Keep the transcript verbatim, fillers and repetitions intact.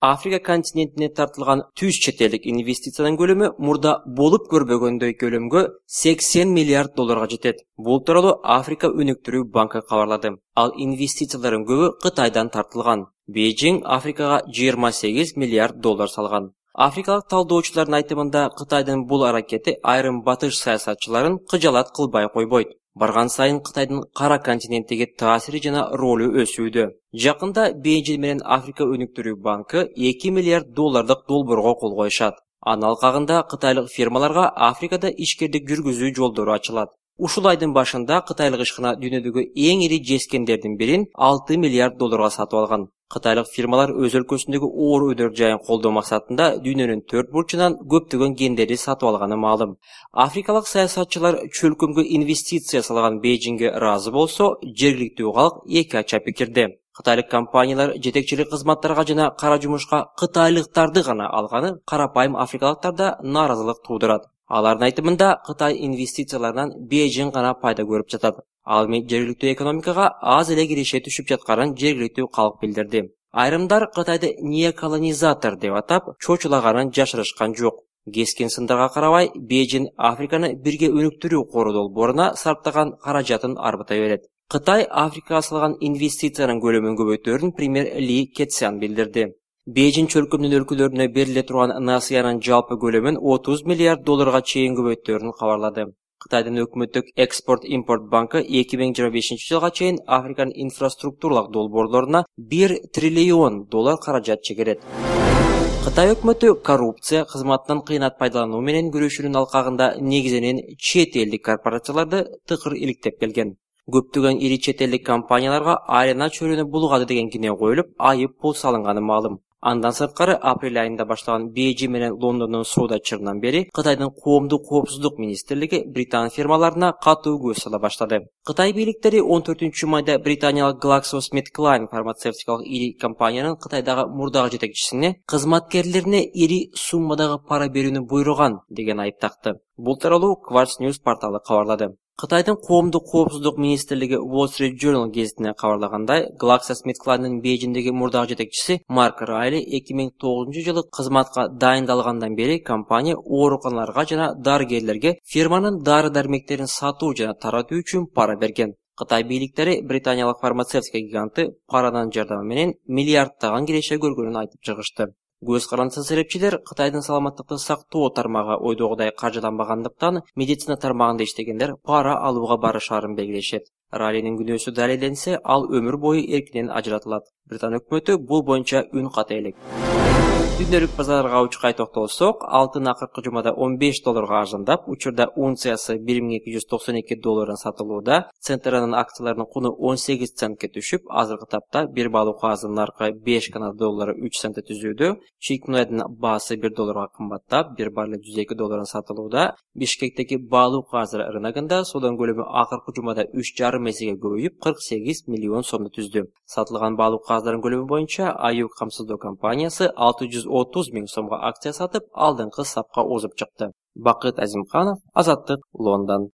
Afrika kontinentine tartılgan tüz çetellik investitsiyanın kölümü murda bolup görбөгөндөй kölümgө seksen milyard dolarga jetet. Bul turалы Afrika Өнүктүрүү банкы кабарлады. Ал инвестицияларын көбү Кытайдан тартылган. Бейжиң Африкага жыйырма сегиз миллиард доллар салган. Afrikalik taldoочулардын айтымында Кытайдын бул аракети айрым батыш саясатчыларын кыжалат кылбай койбойт. Барган сайын Кытайдын кара континенттеги таасири жана ролу өсүүдө. Жакында Бейжиң менен Африка Өнүктүрүү банкы эки миллиард доллардык долбоорго кол коюшат. Анын алкагында кытайлык фирмаларга Африкада ишкердик жүргүзүү жолдору ачылат. Ушул айдын башында кытайлык ишкана дүйнөдөгү эң ири жескендердин бирин алты миллиард долларга сатып алган. Кытайлык фирмалар өз өлкөсүндөгү оор өдөр жайын колдоо максатында дүйнөнүн төрт бурчунан көптөгөн гендерди сатып алганы маалым. Африкалык саясатчылар чөлкөмгө инвестиция салган Бейжиңге ыраазы болсо, жергиликтүү калк эки ача пикирде. Кытайлык компаниялар жетекчилик кызматтарга жана кара жумушка кытайлыктарды гана алганы карапайым африкалыктарда нааразылык туудурат. Алардын айтымында Кытай инвестицияларынан Бейжиң гана пайда көрүп жатат. Ал эми жергиликтүү экономикага аз эле киреше түшүп жатканын жергиликтүү калк билдирди. Айрымдар Кытайды неоколонизатор деп атап, чочулаганын жашырышкан жок. Кескен сындарга карабай, Бейжиң Африканы бирге өнүктүрүү кору долбооруна сарптаган каражатын арбытай берет. Кытай Африкага салган инвестициянын көлөмүн көбөйтөөрүн премьер Ли Кэцян билдирди. Бейжиң чөлкөмүнүн өлкөлөрүнө бериле турган насыянын жалпы көлөмүн отуз миллиард долларга чейин көбөйтөөрүн кабарлады. Кытайдын өкмөттүк экспорт-импорт банкы эки миң жыйырма бешинчи жылга чейин Африканын инфраструктуралык долбоорлоруна бир триллион доллар каражат чегерет. Кытай өкмөтү коррупция, кызматтан кыйнат пайдалануу менен күрөшүүнүн алкагында негизинен чет элдик корпорацияларды тыкыр иликтеп келген. Көптөгөн ири чет элдик компанияларга айлана чөлүнү булгады деген кине коюлуп, айып пул салынганы маалым. Андан сырткары апрель айында башталган Бейжиң менен Лондондун соода чырынан бери Кытайдын коомдук коопсуздук министрлиги Британ фирмаларына катуу көз сала баштады. Кытай бийликтери он төртүнчү майда британиялык GlaxoSmithKline фармацевтикалык ири компаниянын Кытайдагы мурдагы жетекчисине кызматкерлерине ири суммадагы пара берүүнү буйруган деген айып такты. Бул тууралуу Quartz News порталы кабарлады. Кытайдын коомдук коопсуздук министрлиги Wall Street Journal гезитине кабарлагандай, GlaxoSmithKline'нын Бейжиңдеги мурдагы жетекчиси Марк Райли эки миң тогузунчу жылы кызматка дайындалгандан бери компания ооруканаларга жана дарыгерлерге фирманын дары-дармектерин сатуу жана таратуу үчүн пара берген. Кытай бийликтери британиялык фармацевтика гиганты паранын жардамы менен миллиардтаган киреше көргөнүн айтып чыгышты. Көз карандысы серепчилер Кытайдын саламаттыкты сактоо тармагы ойдогудай каржыланбагандыктан медицина тармагында иштегендер пара алууга барышаарын белгилешет. Ралинин күнөөсү далилденсе, ал өмүр бою эркинен ажыратылат. Британ өкмөтү бул боюнча үн ката элек. Күндөлүк базарга учкай токтолсок, алтын акыркы жумада он беш долларга арзандап, учурда унциясы бир миң эки жүз токсон эки доллардан сатылууда. Центранын акцияларынын куну он сегиз центке түшүп, азыркы тапта бир балык казынын наркы беш Канада доллары үч центте түзүүдө. Чийик мунайдын баасы бир долларга кымбаттап, бир баррель жүз эки доллардан сатылууда. Бишкектеги балык казы рыногунда сооданын көлөмү акыркы жумада үч жарым эсеге көбөйүп, кырк сегиз миллион сомду түздү. Сатылган балык казыларынын көлөмү боюнча Аюк камсыздоо компаниясы алты жүз отуз миң сомго акция сатып, алдыңкы сапка озуп чыкты. Бакыт Азимканов, Азаттык, Лондон.